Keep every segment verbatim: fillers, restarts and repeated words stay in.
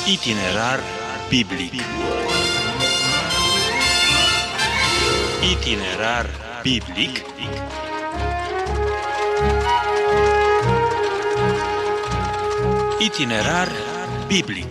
Itinerar biblic. Itinerar biblic. Itinerar biblic.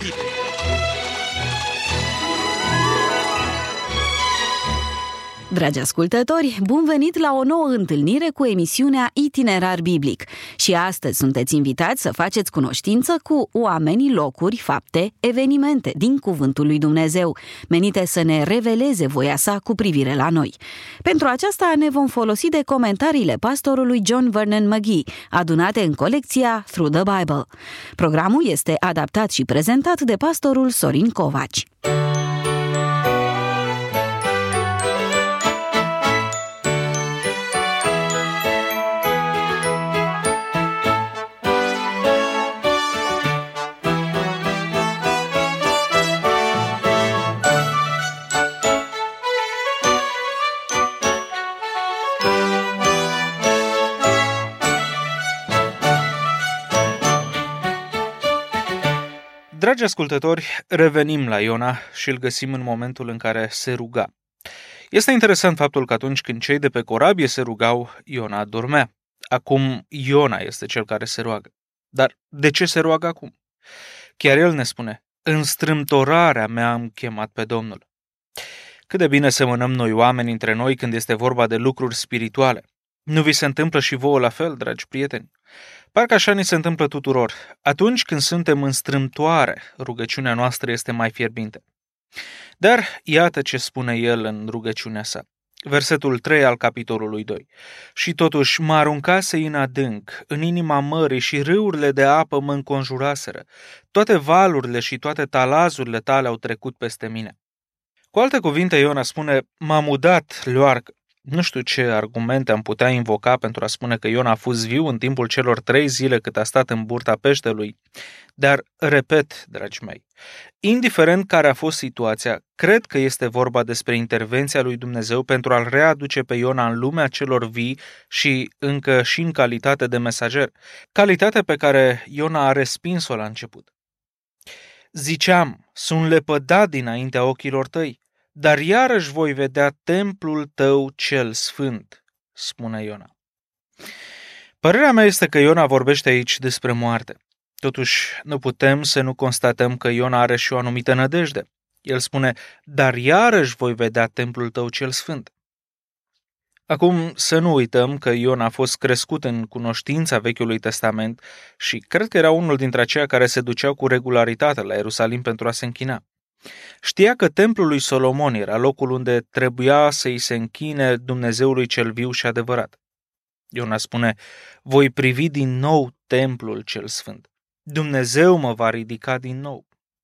Dragi ascultători, bun venit la o nouă întâlnire cu emisiunea Itinerar Biblic. Și astăzi sunteți invitați să faceți cunoștință cu oamenii, locuri, fapte, evenimente din Cuvântul lui Dumnezeu, menite să ne reveleze voia sa cu privire la noi. Pentru aceasta ne vom folosi de comentariile pastorului John Vernon McGee, adunate în colecția Through the Bible. Programul este adaptat și prezentat de pastorul Sorin Covaci. Dragi ascultători, revenim la Iona și îl găsim în momentul în care se ruga. Este interesant faptul că atunci când cei de pe corabie se rugau, Iona dormea. Acum Iona este cel care se roagă. Dar de ce se roagă acum? Chiar el ne spune, în strâmtorarea mea am chemat pe Domnul. Cât de bine semănăm noi oameni între noi când este vorba de lucruri spirituale. Nu vi se întâmplă și vouă la fel, dragi prieteni? Parcă așa ni se întâmplă tuturor. Atunci când suntem în strâmtoare, rugăciunea noastră este mai fierbinte. Dar iată ce spune el în rugăciunea sa. Versetul trei al capitolului doi. Și totuși mă aruncase în adânc, în inima mării și râurile de apă mă înconjuraseră. Toate valurile și toate talazurile tale au trecut peste mine. Cu alte cuvinte, Iona spune, m-am udat leoarcă. Nu știu ce argumente am putea invoca pentru a spune că Iona a fost viu în timpul celor trei zile cât a stat în burta peștelui, dar, repet, dragi mei, indiferent care a fost situația, cred că este vorba despre intervenția lui Dumnezeu pentru a-l readuce pe Iona în lumea celor vii și încă și în calitate de mesager, calitate pe care Iona a respins-o la început. Ziceam, sunt lepădat dinaintea ochilor tăi, dar iarăși voi vedea templul tău cel sfânt, spune Iona. Părerea mea este că Iona vorbește aici despre moarte. Totuși, nu putem să nu constatăm că Iona are și o anumită nădejde. El spune, dar iarăși voi vedea templul tău cel sfânt. Acum, să nu uităm că Iona a fost crescut în cunoștința Vechiului Testament și cred că era unul dintre aceia care se duceau cu regularitate la Ierusalim pentru a se închina. Știa că templul lui Solomon era locul unde trebuia să-i se închine Dumnezeului cel viu și adevărat. Iona spune, voi privi din nou templul cel sfânt. Dumnezeu mă va ridica din nou.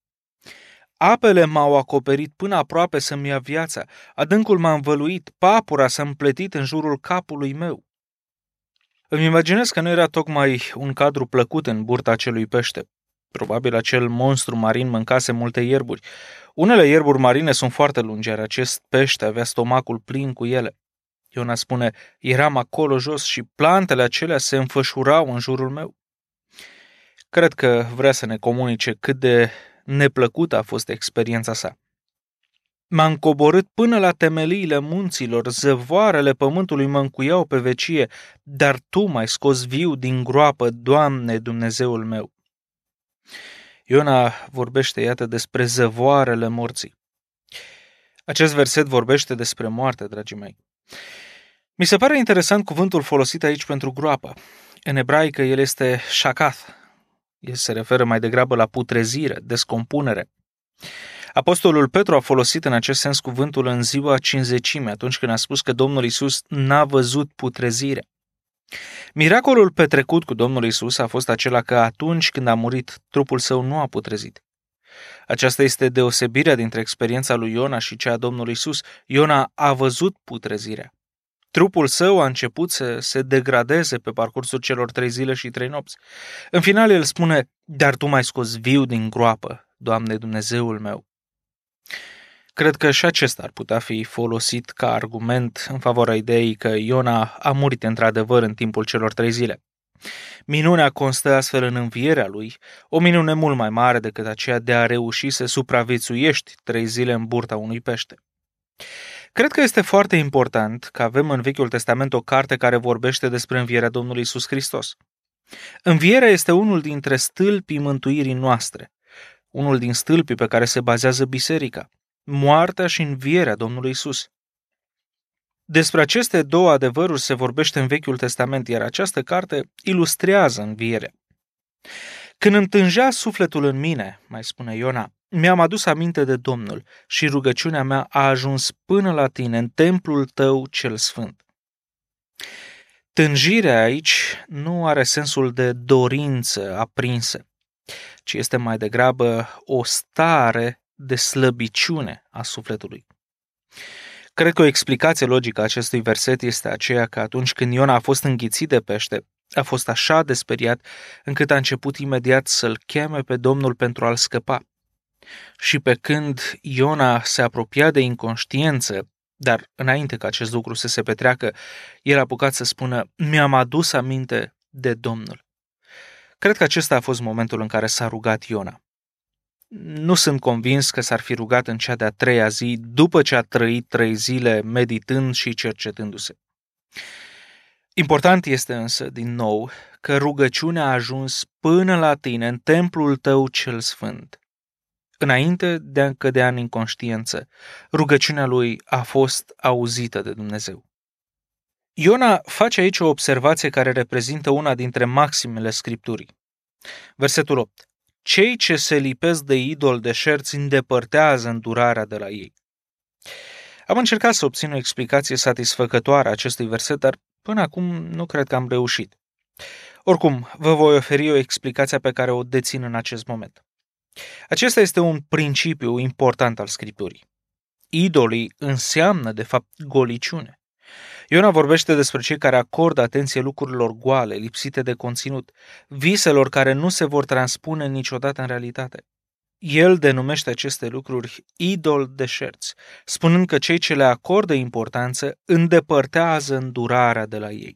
Apele m-au acoperit până aproape să-mi ia viața, adâncul m-a învăluit, papura s-a împletit în jurul capului meu. Îmi imaginez că nu era tocmai un cadru plăcut în burta acelui pește. Probabil acel monstru marin mâncase multe ierburi. Unele ierburi marine sunt foarte lungi, iar acest pește avea stomacul plin cu ele. Iona spune, eram acolo jos și plantele acelea se înfășurau în jurul meu. Cred că vrea să ne comunice cât de neplăcută a fost experiența sa. M-am coborât până la temeliile munților, zăvoarele pământului mă încuiau pe vecie, dar Tu m-ai scos viu din groapă, Doamne, Dumnezeul meu. Iona vorbește, iată, despre zăvoarele morții. Acest verset vorbește despre moarte, dragii mei. Mi se pare interesant cuvântul folosit aici pentru groapă. În ebraică el este shakath. El se referă mai degrabă la putrezire, descompunere. Apostolul Petru a folosit în acest sens cuvântul în ziua cincizecimii, atunci când a spus că Domnul Iisus n-a văzut putrezire. Miracolul petrecut cu Domnul Iisus a fost acela că atunci când a murit, trupul său nu a putrezit. Aceasta este deosebirea dintre experiența lui Iona și cea a Domnului Iisus. Iona a văzut putrezirea. Trupul său a început să se degradeze pe parcursul celor trei zile și trei nopți. În final el spune, dar Tu m-ai scos viu din groapă, Doamne Dumnezeul meu. Cred că și acesta ar putea fi folosit ca argument în favoarea ideii că Iona a murit într-adevăr în timpul celor trei zile. Minunea constă astfel în învierea lui, o minune mult mai mare decât aceea de a reuși să supraviețuiești trei zile în burta unui pește. Cred că este foarte important că avem în Vechiul Testament o carte care vorbește despre învierea Domnului Iisus Hristos. Învierea este unul dintre stâlpii mântuirii noastre, unul din stâlpii pe care se bazează biserica, moartea și învierea Domnului Iisus. Despre aceste două adevăruri se vorbește în Vechiul Testament, iar această carte ilustrează învierea. Când îmi tângea sufletul în mine, mai spune Iona, mi-am adus aminte de Domnul și rugăciunea mea a ajuns până la tine în templul tău cel sfânt. Tânjirea aici nu are sensul de dorință aprinsă, ci este mai degrabă o stare de slăbiciune a sufletului. Cred că o explicație logică a acestui verset este aceea că atunci când Iona a fost înghițit de pește, a fost așa de speriat încât a început imediat să-l cheme pe Domnul pentru a-l scăpa. Și pe când Iona se apropia de inconștiență, dar înainte ca acest lucru să se petreacă, el a apucat să spună, mi-am adus aminte de Domnul. Cred că acesta a fost momentul în care s-a rugat Iona. Nu sunt convins că s-ar fi rugat în cea de-a treia zi, după ce a trăit trei zile meditând și cercetându-se. Important este însă, din nou, că rugăciunea a ajuns până la tine, în templul tău cel sfânt. Înainte de a cădea în inconștiență, rugăciunea lui a fost auzită de Dumnezeu. Iona face aici o observație care reprezintă una dintre maximele Scripturii. Versetul opt. Cei ce se lipesc de idol deșerți îndepărtează îndurarea de la ei. Am încercat să obțin o explicație satisfăcătoare a acestui verset, dar până acum nu cred că am reușit. Oricum, vă voi oferi o explicație pe care o dețin în acest moment. Acesta este un principiu important al Scripturii. Idolii înseamnă, de fapt, goliciune. Iona vorbește despre cei care acordă atenție lucrurilor goale, lipsite de conținut, viselor care nu se vor transpune niciodată în realitate. El denumește aceste lucruri idol deșerți, spunând că cei ce le acordă importanță îndepărtează îndurarea de la ei.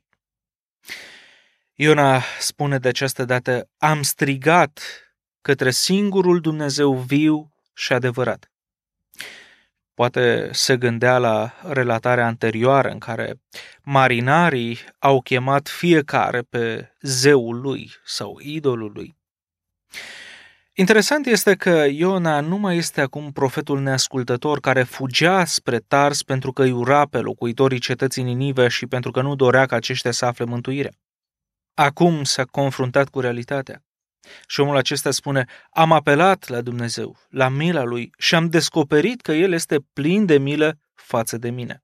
Iona spune de această dată, am strigat către singurul Dumnezeu viu și adevărat. Poate se gândea la relatarea anterioară în care marinarii au chemat fiecare pe zeul lui sau idolul lui. Interesant este că Iona nu mai este acum profetul neascultător care fugea spre Tars pentru că îi ura pe locuitorii cetății Ninive și pentru că nu dorea ca aceștia să afle mântuirea. Acum s-a confruntat cu realitatea. Și omul acesta spune, am apelat la Dumnezeu, la mila lui și am descoperit că el este plin de milă față de mine.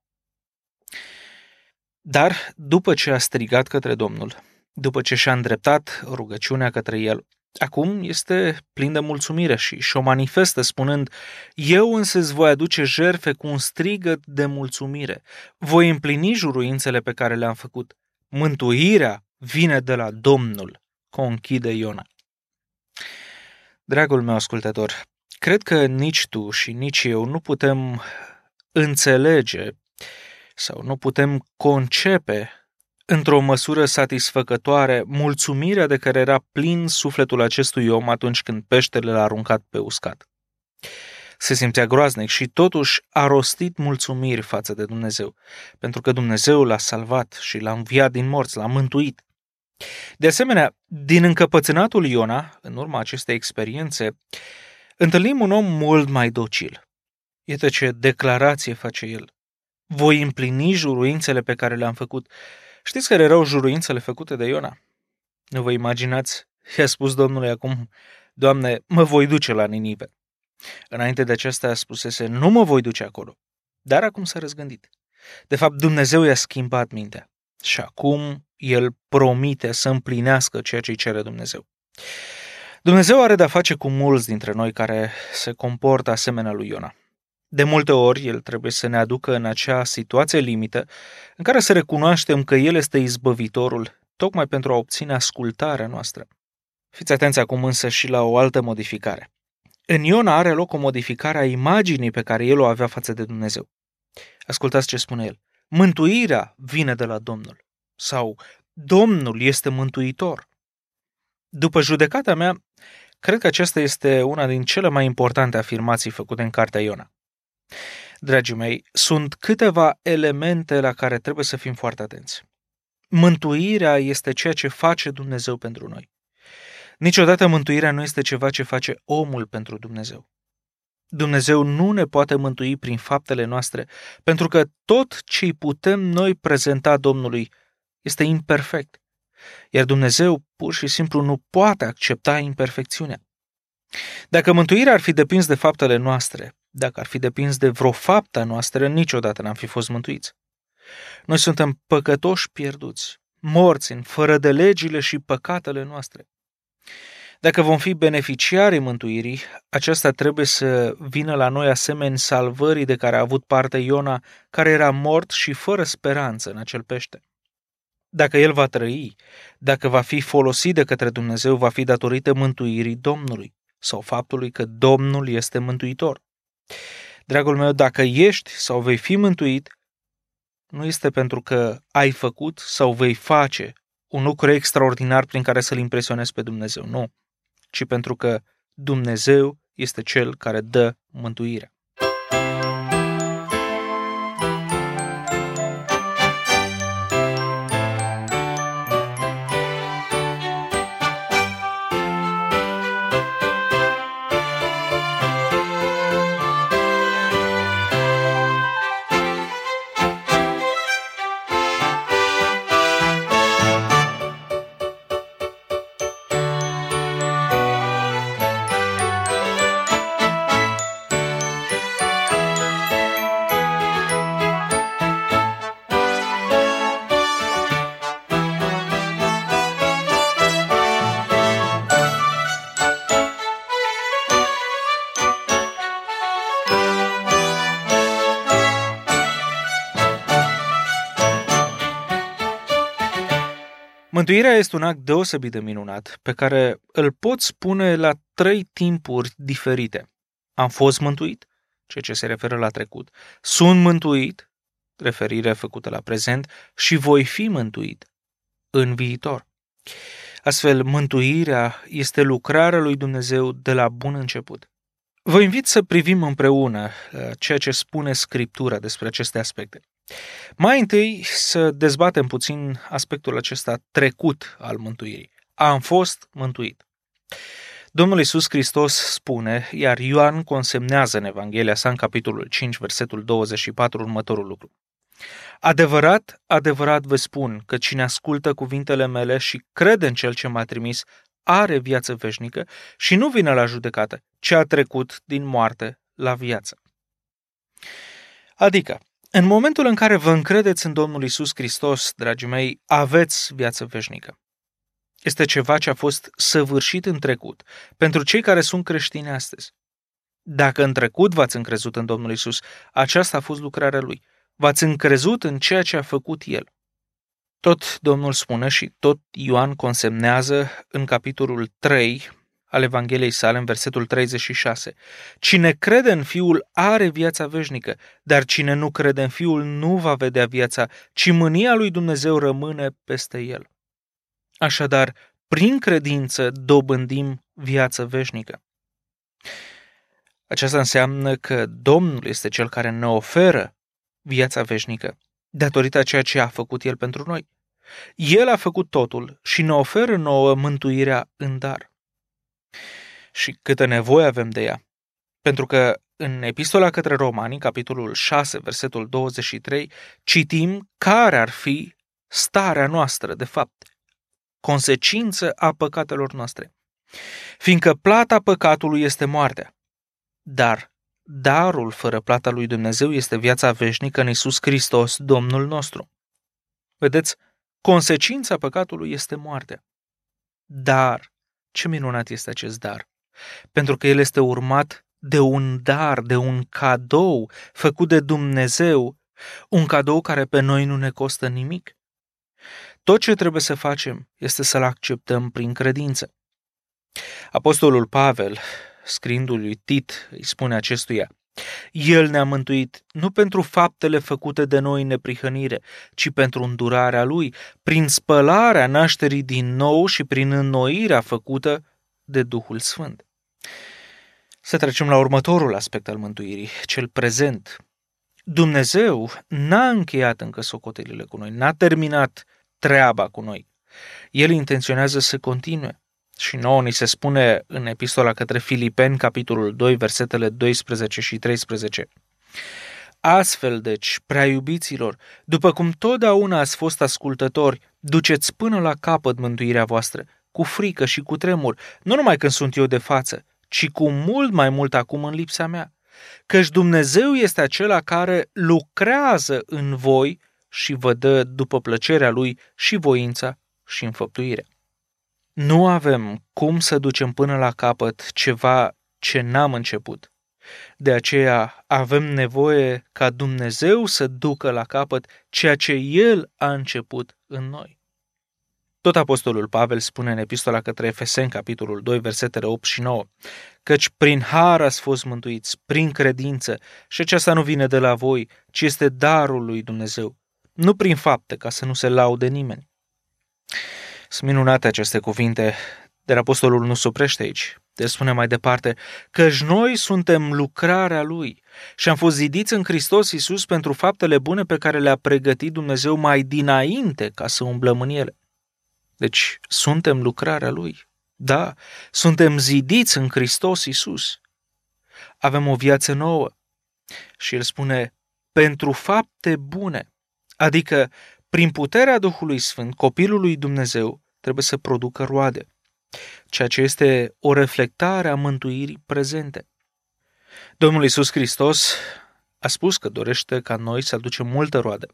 Dar după ce a strigat către Domnul, după ce și-a îndreptat rugăciunea către el, acum este plin de mulțumire și și-o manifestă spunând, eu însă îți voi aduce jertfe cu un strigăt de mulțumire, voi împlini juruințele pe care le-am făcut. Mântuirea vine de la Domnul, conchide Iona. Dragul meu ascultător, cred că nici tu și nici eu nu putem înțelege sau nu putem concepe într-o măsură satisfăcătoare mulțumirea de care era plin sufletul acestui om atunci când peștele l-a aruncat pe uscat. Se simțea groaznic și totuși a rostit mulțumiri față de Dumnezeu, pentru că Dumnezeu l-a salvat și l-a înviat din morți, l-a mântuit. De asemenea, din încăpățânatul Iona, în urma acestei experiențe, întâlnim un om mult mai docil. Iată ce declarație face el. Voi împlini juruințele pe care le-am făcut. Știți care erau juruințele făcute de Iona? Nu vă imaginați? I-a spus Domnului acum, Doamne, mă voi duce la Ninive. Înainte de aceasta spusese, nu mă voi duce acolo. Dar acum s-a răzgândit. De fapt, Dumnezeu i-a schimbat mintea. Și acum el promite să împlinească ceea ce îi cere Dumnezeu. Dumnezeu are de-a face cu mulți dintre noi care se comportă asemenea lui Iona. De multe ori, el trebuie să ne aducă în acea situație limită în care să recunoaștem că el este izbăvitorul, tocmai pentru a obține ascultarea noastră. Fiți atenți acum însă și la o altă modificare. În Iona are loc o modificare a imaginii pe care el o avea față de Dumnezeu. Ascultați ce spune el. Mântuirea vine de la Domnul. Sau Domnul este mântuitor. După judecata mea, cred că aceasta este una din cele mai importante afirmații făcute în cartea Iona. Dragii mei, sunt câteva elemente la care trebuie să fim foarte atenți. Mântuirea este ceea ce face Dumnezeu pentru noi. Niciodată mântuirea nu este ceva ce face omul pentru Dumnezeu. Dumnezeu nu ne poate mântui prin faptele noastre, pentru că tot ce putem noi prezenta Domnului este imperfect, iar Dumnezeu pur și simplu nu poate accepta imperfecțiunea. Dacă mântuirea ar fi depins de faptele noastre, dacă ar fi depins de vreo faptă a noastră, niciodată n-am fi fost mântuiți. Noi suntem păcătoși pierduți, morți în fără de legile și păcatele noastre. Dacă vom fi beneficiarii mântuirii, aceasta trebuie să vină la noi asemeni salvării de care a avut parte Iona, care era mort și fără speranță în acel pește. Dacă el va trăi, dacă va fi folosit de către Dumnezeu, va fi datorită mântuirii Domnului sau faptului că Domnul este mântuitor. Dragul meu, dacă ești sau vei fi mântuit, nu este pentru că ai făcut sau vei face un lucru extraordinar prin care să-L impresionezi pe Dumnezeu, nu, ci pentru că Dumnezeu este Cel care dă mântuirea. Mântuirea este un act deosebit de minunat, pe care îl pot spune la trei timpuri diferite. Am fost mântuit, ceea ce se referă la trecut, sunt mântuit, referire făcută la prezent, și voi fi mântuit în viitor. Astfel, mântuirea este lucrarea lui Dumnezeu de la bun început. Vă invit să privim împreună ceea ce spune Scriptura despre aceste aspecte. Mai întâi să dezbatem puțin aspectul acesta trecut al mântuirii. Am fost mântuit. Domnul Iisus Hristos spune, iar Ioan consemnează în Evanghelia sa în capitolul cinci, versetul douăzeci și patru, următorul lucru. Adevărat, adevărat vă spun că cine ascultă cuvintele mele și crede în Cel ce m-a trimis, are viață veșnică și nu vine la judecată, ci a trecut din moarte la viață. Adică, în momentul în care vă încredeți în Domnul Iisus Hristos, dragii mei, aveți viață veșnică. Este ceva ce a fost săvârșit în trecut, pentru cei care sunt creștini astăzi. Dacă în trecut v-ați încrezut în Domnul Iisus, aceasta a fost lucrarea Lui. V-ați încrezut în ceea ce a făcut El. Tot Domnul spune și tot Ioan consemnează în capitolul trei al Evangheliei sale, în versetul treizeci și șase. Cine crede în Fiul are viața veșnică, dar cine nu crede în Fiul nu va vedea viața, ci mânia lui Dumnezeu rămâne peste el. Așadar, prin credință dobândim viață veșnică. Aceasta înseamnă că Domnul este Cel care ne oferă viața veșnică, datorită ceea ce a făcut El pentru noi. El a făcut totul și ne oferă nouă mântuirea în dar. Și câtă nevoie avem de ea. Pentru că în Epistola către Romani, capitolul șase, versetul douăzeci și trei, citim care ar fi starea noastră, de fapt, consecință a păcatelor noastre. Fiindcă plata păcatului este moartea, dar darul fără plata lui Dumnezeu este viața veșnică în Iisus Hristos, Domnul nostru. Vedeți, consecința păcatului este moartea. Dar, ce minunat este acest dar! Pentru că el este urmat de un dar, de un cadou făcut de Dumnezeu, un cadou care pe noi nu ne costă nimic. Tot ce trebuie să facem este să-l acceptăm prin credință. Apostolul Pavel, scriindu-lui Tit, îi spune acestuia, El ne-a mântuit nu pentru faptele făcute de noi în neprihănire, ci pentru îndurarea Lui, prin spălarea nașterii din nou și prin înnoirea făcută de Duhul Sfânt. Să trecem la următorul aspect al mântuirii, cel prezent. Dumnezeu n-a încheiat încă socotelile cu noi, n-a terminat treaba cu noi. El intenționează să continue. Și nouă ni se spune în epistola către Filipeni, capitolul doi, versetele doisprezece și treisprezece. Astfel, deci, prea iubiților, după cum totdeauna ați fost ascultători, duceți până la capăt mântuirea voastră, cu frică și cu tremur, nu numai când sunt eu de față, ci cu mult mai mult acum în lipsa mea. Căci Dumnezeu este acela care lucrează în voi și vă dă după plăcerea Lui și voința și înfăptuirea. Nu avem cum să ducem până la capăt ceva ce n-am început. De aceea avem nevoie ca Dumnezeu să ducă la capăt ceea ce El a început în noi. Tot apostolul Pavel spune în epistola către Efeseni, capitolul doi, versetele opt și nouă, căci prin har ați fost mântuiți, prin credință, și aceasta nu vine de la voi, ci este darul lui Dumnezeu, nu prin fapte, ca să nu se laude nimeni. Sunt minunate aceste cuvinte, dar apostolul nu se oprește aici. El spune mai departe, căci noi suntem lucrarea Lui și am fost zidiți în Hristos Iisus pentru faptele bune pe care le-a pregătit Dumnezeu mai dinainte ca să umblăm în ele. Deci suntem lucrarea Lui. Da, suntem zidiți în Hristos Iisus. Avem o viață nouă. Și El spune, pentru fapte bune, adică prin puterea Duhului Sfânt, copilul lui Dumnezeu trebuie să producă roade, ceea ce este o reflectare a mântuirii prezente. Domnul Iisus Hristos a spus că dorește ca noi să aducem multă roadă.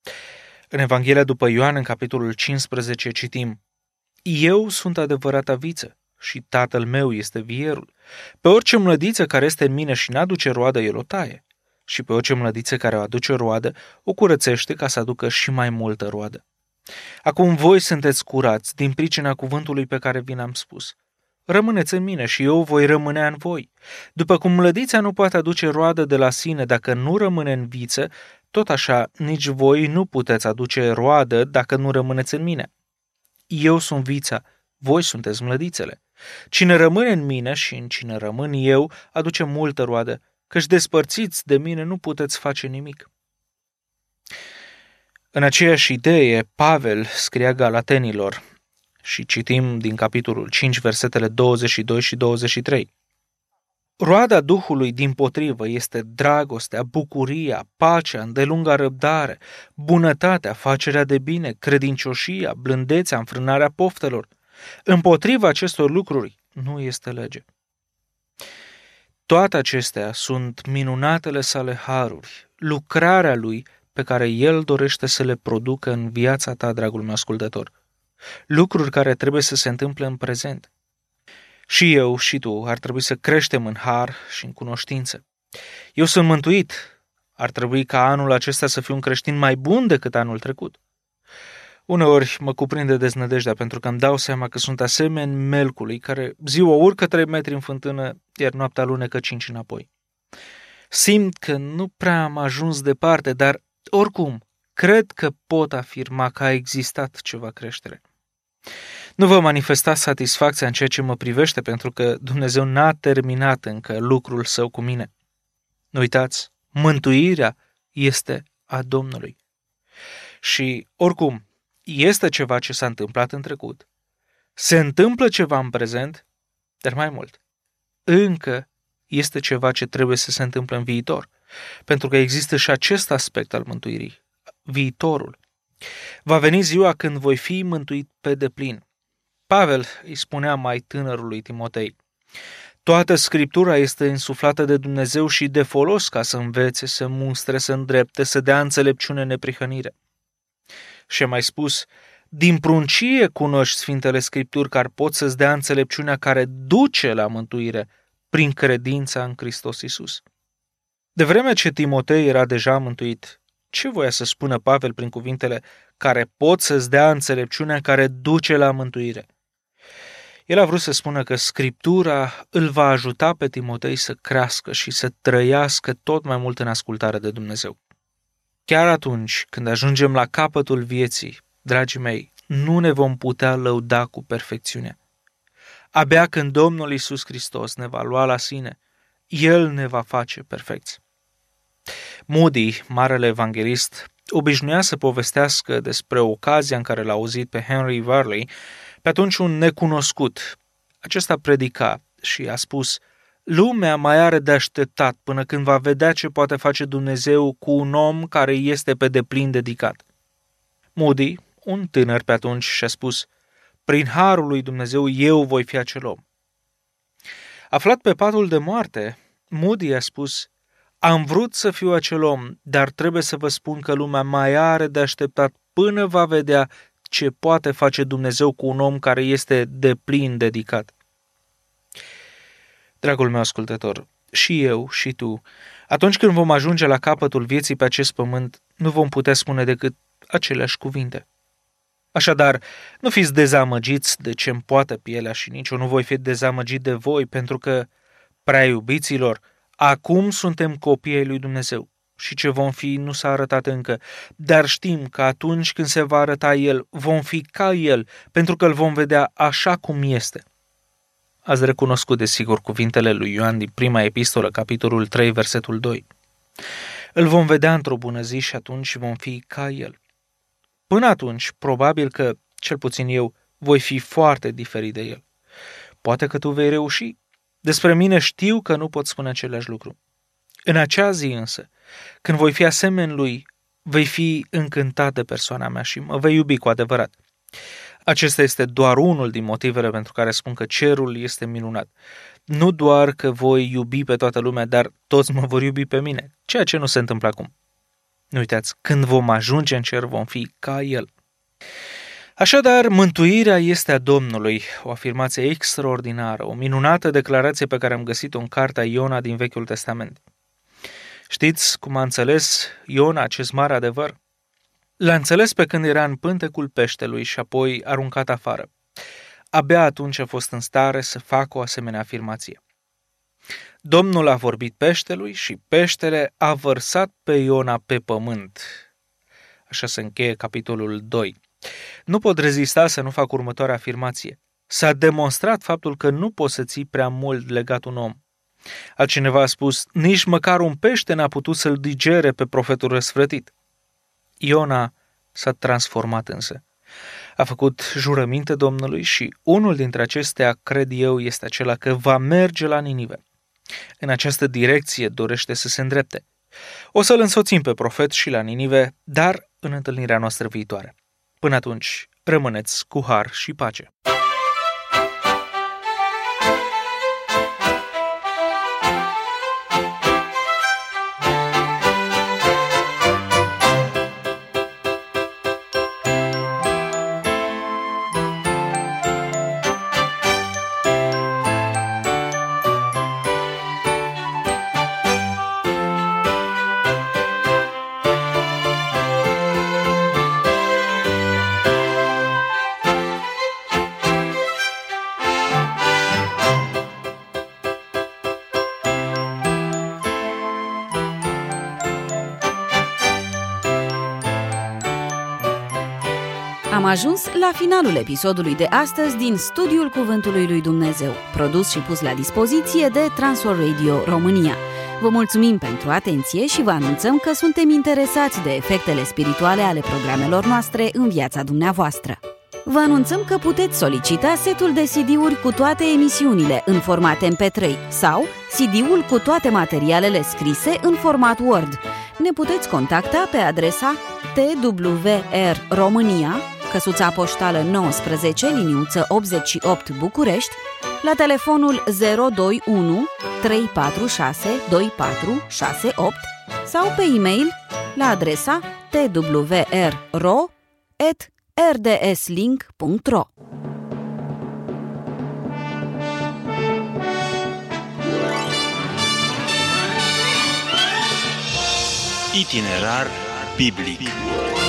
În Evanghelia după Ioan, în capitolul cincisprezece, citim, eu sunt adevărata viță și Tatăl meu este vierul. Pe orice mlădiță care este în mine și n-aduce roadă, El o taie. Și pe orice mlădiță care o aduce roadă, o curățește ca să aducă și mai multă roadă. Acum voi sunteți curați din pricina cuvântului pe care vi l-am spus. Rămâneți în mine și eu voi rămânea în voi. După cum mlădița nu poate aduce roadă de la sine dacă nu rămâne în viță, tot așa nici voi nu puteți aduce roadă dacă nu rămâneți în mine. Eu sunt vița, voi sunteți mlădițele. Cine rămâne în mine și în cine rămân eu, aduce multă roadă, căci despărțiți de mine nu puteți face nimic. În aceeași idee, Pavel scria Galatenilor și citim din capitolul cinci, versetele douăzeci și doi și douăzeci și trei. Roada Duhului dimpotrivă este dragostea, bucuria, pacea, îndelunga răbdare, bunătatea, facerea de bine, credincioșia, blândețea, înfrânarea poftelor. Împotriva acestor lucruri nu este lege. Toate acestea sunt minunatele sale haruri, lucrarea Lui pe care El dorește să le producă în viața ta, dragul meu ascultător. Lucruri care trebuie să se întâmple în prezent. Și eu și tu ar trebui să creștem în har și în cunoștință. Eu sunt mântuit. Ar trebui ca anul acesta să fiu un creștin mai bun decât anul trecut. Uneori mă cuprinde deznădejdea pentru că îmi dau seama că sunt asemeni melcului care ziua urcă trei metri în fântână, iar noaptea alunecă cinci înapoi. Simt că nu prea am ajuns departe, dar oricum cred că pot afirma că a existat ceva creștere. Nu vă manifestați satisfacția în ceea ce mă privește pentru că Dumnezeu n-a terminat încă lucrul Său cu mine. Nu uitați, mântuirea este a Domnului. Și oricum, este ceva ce s-a întâmplat în trecut, se întâmplă ceva în prezent, dar mai mult, încă este ceva ce trebuie să se întâmple în viitor, pentru că există și acest aspect al mântuirii, viitorul. Va veni ziua când voi fi mântuit pe deplin. Pavel îi spunea mai tânărului Timotei, toată Scriptura este însuflată de Dumnezeu și de folos ca să învețe, să mustre, să îndrepte, să dea înțelepciune, neprihănire. Și a mai spus, din pruncie cunoști Sfintele Scripturi care pot să-ți dea înțelepciunea care duce la mântuire prin credința în Hristos Iisus. De vreme ce Timotei era deja mântuit, ce voia să spună Pavel prin cuvintele care pot să-ți dea înțelepciunea care duce la mântuire? El a vrut să spună că Scriptura îl va ajuta pe Timotei să crească și să trăiască tot mai mult în ascultare de Dumnezeu. Chiar atunci când ajungem la capătul vieții, dragii mei, nu ne vom putea lăuda cu perfecțiunea. Abia când Domnul Iisus Hristos ne va lua la sine, El ne va face perfecți. Moody, marele evanghelist, obișnuia să povestească despre ocazia în care l-a auzit pe Henry Varley, pe atunci un necunoscut. Acesta predica și a spus: lumea mai are de așteptat până când va vedea ce poate face Dumnezeu cu un om care este pe deplin dedicat. Moody, un tânăr pe atunci, și-a spus: prin harul lui Dumnezeu eu voi fi acel om. Aflat pe patul de moarte, Moody a spus: am vrut să fiu acel om, dar trebuie să vă spun că lumea mai are de așteptat până va vedea ce poate face Dumnezeu cu un om care este deplin dedicat. Dragul meu ascultător, și eu și tu, atunci când vom ajunge la capătul vieții pe acest pământ, nu vom putea spune decât aceleași cuvinte. Așadar, nu fiți dezamăgiți de ce-mi poate pielea și nici eu nu voi fi dezamăgit de voi, pentru că, prea iubiților, acum suntem copii ai lui Dumnezeu și ce vom fi nu s-a arătat încă, dar știm că atunci când se va arăta El, vom fi ca El, pentru că îl vom vedea așa cum este. Ați recunoscut desigur cuvintele lui Ioan din prima epistolă, capitolul trei, versetul doi. Îl vom vedea într-o bună zi și atunci vom fi ca El. Până atunci, probabil că, cel puțin eu, voi fi foarte diferit de El. Poate că tu vei reuși. Despre mine știu că nu pot spune același lucru. În acea zi însă, când voi fi asemeni Lui, vei fi încântat de persoana mea și mă vei iubi cu adevărat. Acesta este doar unul din motivele pentru care spun că cerul este minunat. Nu doar că voi iubi pe toată lumea, dar toți mă vor iubi pe mine, ceea ce nu se întâmplă acum. Nu uitați, când vom ajunge în cer, vom fi ca El. Așadar, mântuirea este a Domnului, o afirmație extraordinară, o minunată declarație pe care am găsit-o în cartea Iona din Vechiul Testament. Știți cum a înțeles Iona acest mare adevăr? L-a înțeles pe când era în pântecul peștelui și apoi aruncat afară. Abia atunci a fost în stare să facă o asemenea afirmație. Domnul a vorbit peștelui și peștele a vărsat pe Iona pe pământ. Așa se încheie capitolul doi. Nu pot rezista să nu fac următoarea afirmație. S-a demonstrat faptul că nu poți să ții prea mult legat un om. Altcineva a spus: nici măcar un pește n-a putut să-l digere pe profetul răsfrătit. Iona s-a transformat însă. A făcut jurăminte Domnului și unul dintre acestea, cred eu, este acela că va merge la Ninive. În această direcție dorește să se îndrepte. O să-l însoțim pe profet și la Ninive, dar în întâlnirea noastră viitoare. Până atunci, rămâneți cu har și pace. Am ajuns la finalul episodului de astăzi din Studiul Cuvântului lui Dumnezeu, produs și pus la dispoziție de Transworld Radio România. Vă mulțumim pentru atenție și vă anunțăm că suntem interesați de efectele spirituale ale programelor noastre în viața dumneavoastră. Vă anunțăm că puteți solicita setul de C D-uri cu toate emisiunile în format M P trei sau C D-ul cu toate materialele scrise în format Word. Ne puteți contacta pe adresa T W R România, căsuța poștală nouăsprezece, liniuță optzeci și opt București, la telefonul zero doi unu trei patru șase doi patru șase opt sau pe e-mail la adresa t w r ro at r d s link punct r o. Itinerar biblic.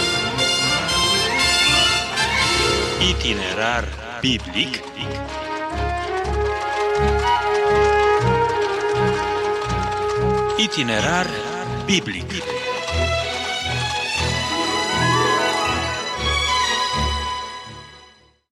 Itinerar biblic Itinerar biblic.